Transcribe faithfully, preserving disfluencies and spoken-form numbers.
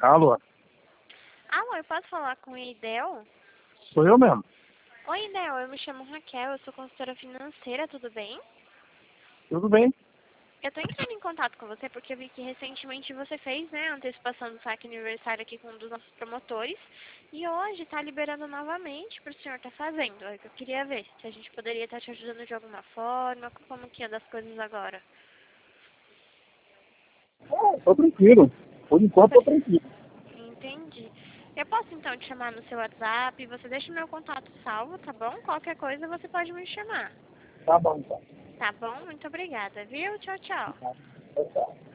Alô? Alô, eu posso falar com o Idel? Sou eu mesmo. Oi, Idel, eu me chamo Raquel, eu sou consultora financeira, tudo bem? Tudo bem? Eu tô entrando em contato com você porque eu vi que recentemente você fez, né, a antecipação do saque aniversário aqui com um dos nossos promotores e hoje tá liberando novamente pro senhor tá fazendo. É que eu queria ver se a gente poderia estar te ajudando de alguma forma, como que é das coisas agora. Ah, tô tranquilo. Por enquanto, tô tranquilo. Entendi. Eu posso então te chamar no seu WhatsApp, você deixa o meu contato salvo, tá bom? Qualquer coisa você pode me chamar. Tá bom, então. Tá bom? Muito obrigada, viu? Tchau, tchau. Tchau, tchau.